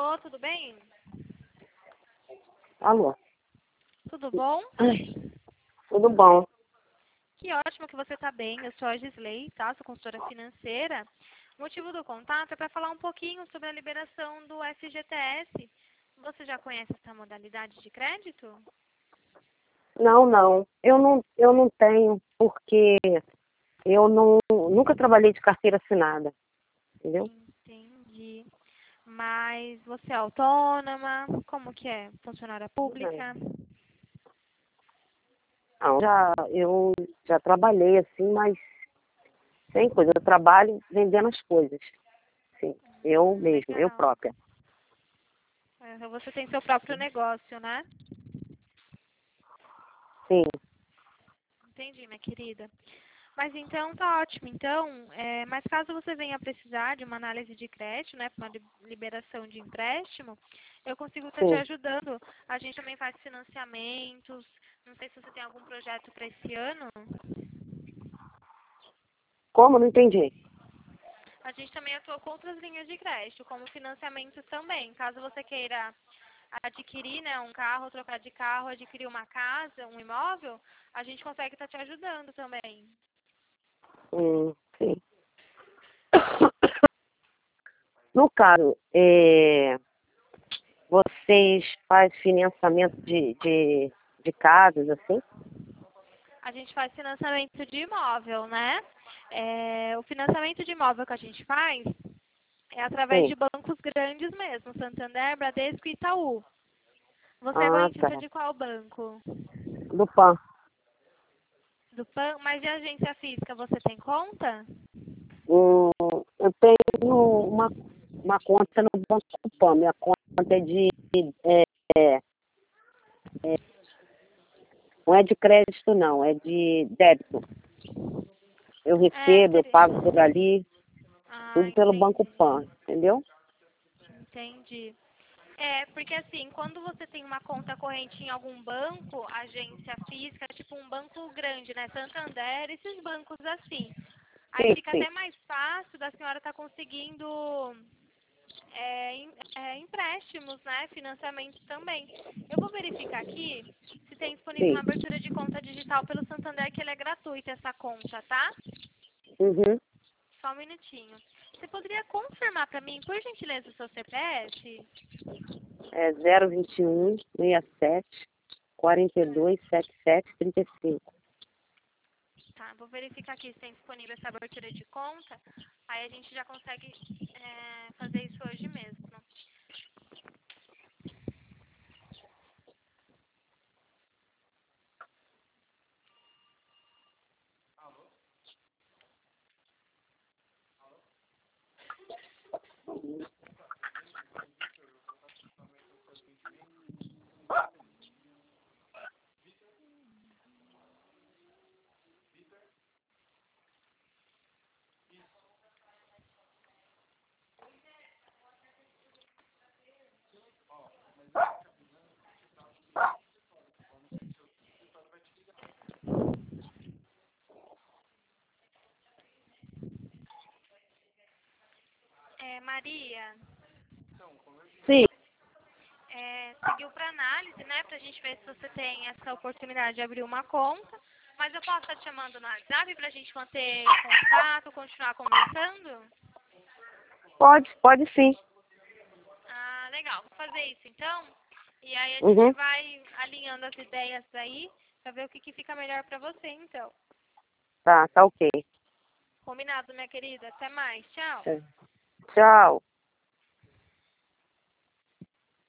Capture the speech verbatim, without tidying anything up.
Alô, tudo bem? Alô? Tudo bom? Ai, tudo bom? Que ótimo que você está bem. Eu sou a Gisley, tá? Sou consultora financeira. O motivo do contato é para falar um pouquinho sobre a liberação do F G T S. Você já conhece essa modalidade de crédito? Não, não. Eu não, eu não tenho, porque eu não, nunca trabalhei de carteira assinada, entendeu? Entendi. Mas você é autônoma? Como que é? Funcionária Não, pública? Não, já, eu já trabalhei assim, mas sem coisa. Eu trabalho vendendo as coisas. Sim, eu Hum, mesmo, eu legal. própria. Então você tem seu próprio negócio, né? Sim, Entendi, minha querida. Mas então tá ótimo. Então, é, mas caso você venha precisar de uma análise de crédito, né, para uma li- liberação de empréstimo, eu consigo estar te sim. ajudando. A gente também faz financiamentos. Não sei se você tem algum projeto para esse ano. Como? Não entendi. A gente também atua com outras linhas de crédito, como financiamentos também. Caso você queira adquirir, né, um carro, trocar de carro, adquirir uma casa, um imóvel, a gente consegue estar te ajudando também. Hum, sim. No caso, é, vocês fazem financiamento de, de, de casas, assim? A gente faz financiamento de imóvel, né? É, o financiamento de imóvel que a gente faz é através Sim. de bancos grandes mesmo, Santander, Bradesco e Itaú. Você é Ah, tá. correntista de qual banco? Do P A N. Do PAN? Mas de agência física você tem conta? Hum, eu tenho uma, uma conta no Banco Pan. Minha conta é de. É, é, é, não é de crédito, não, é de débito. Eu É, recebo, eu seria. pago por ali, Ah, tudo pelo Banco entendi. Pan, entendeu? Entendi. É, porque assim, quando você tem uma conta corrente em algum banco, agência física, tipo um banco grande, né? Santander, esses bancos assim. Aí Sim, fica sim, até mais fácil da senhora estar conseguindo é, em- é, empréstimos, né? Financiamento também. Eu vou verificar aqui se tem disponível sim. uma abertura de conta digital pelo Santander, que ele é gratuita essa conta, tá? Uhum. Só um minutinho. Você poderia confirmar para mim, por gentileza, o seu C P F? É zero vinte e um, sessenta e sete, quarenta e dois, setenta e sete, trinta e cinco. Tá, vou verificar aqui se tem disponível essa abertura de conta. Aí a gente já consegue é, fazer isso hoje mesmo. É, Maria, Sim, é, seguiu para análise, né? Pra gente ver se você tem essa oportunidade de abrir uma conta. Mas eu posso estar te chamando no WhatsApp pra gente manter contato, continuar conversando? pode, pode sim. Ah, legal. Vou fazer isso então. E aí a gente Uhum. vai alinhando as ideias aí pra ver o que, que fica melhor pra você, então. Tá, tá ok. Combinado, minha querida. Até mais. Tchau. É. Tchau.